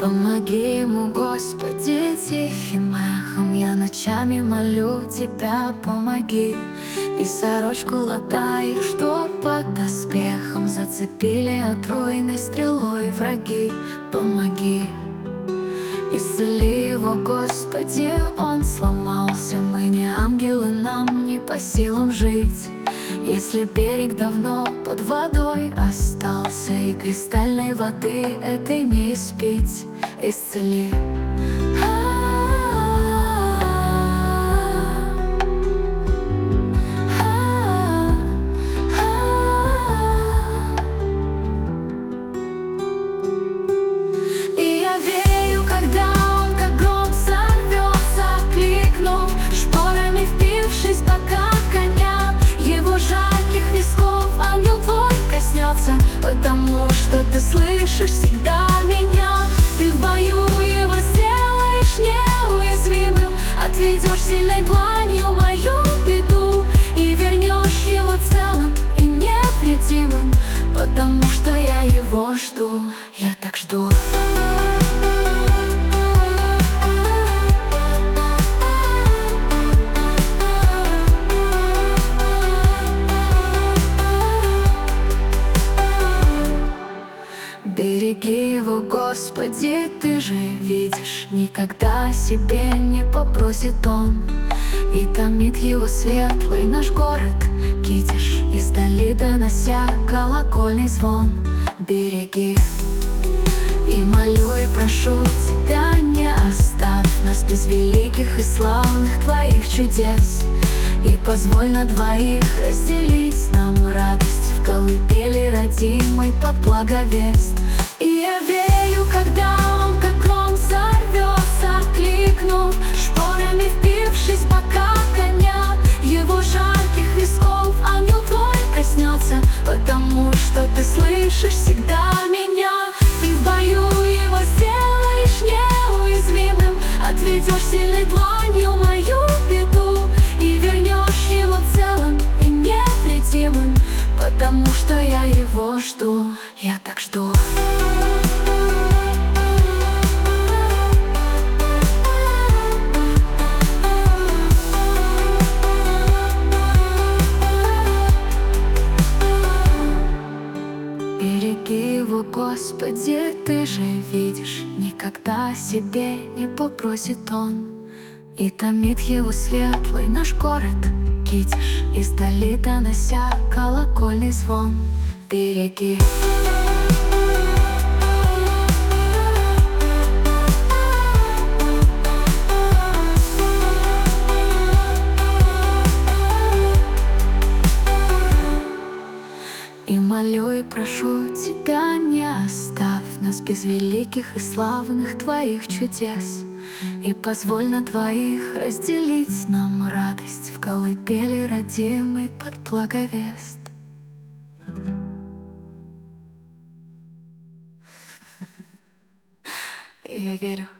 Помоги ему, Господи, тихим эхом. Я ночами молю Тебя, помоги. И сорочку латаю, что под доспехом зацепили отруйной стрелой враги. Помоги. Исцели его, Господи, он сломался. Мы не ангелы, нам не по силам жить. Если берег давно под водой остался, и кристальной воды этой не испить, исцели. И я верю, когда он как гром сорвется, кликнув шпорами, впившись в бока коня, его жарких висков ангел Твой коснется, потому что Ты слышишь всегда меня. Ты в бою его сделаешь неуязвимым, отведешь сильной дланью мою беду и вернешь его целым и невредимым, потому что я его жду, я так жду. Береги его, Господи, Ты же видишь, никогда себе не попросит он. И томит его светлый наш город Китиш, издали донося колокольный звон. Береги. И молю и прошу Тебя, не оставь нас без великих и славных Твоих чудес. И позволь на двоих разделить нам радость в колыбели родимой под благовест. И я верю, когда он как гром сорвется, кликнув шпорами, впившись в бока коня, его жарких висков ангел Твой коснется, потому что Ты слышишь всегда меня. Ты в бою его сделаешь неуязвимым, отведешь сильной дланью мою беду и вернешь его целым и невредимым, потому что я его жду, я так жду. Береги его, Господи, Ты же видишь, никогда себе не попросит он. И томит его светлый наш город Китиш, издали донося колокольный звон. Береги. И молю и прошу Тебя, не оставь нас без великих и славных Твоих чудес. И позволь на двоих разделить нам радость в колыбели родимой под благовест. Я верю.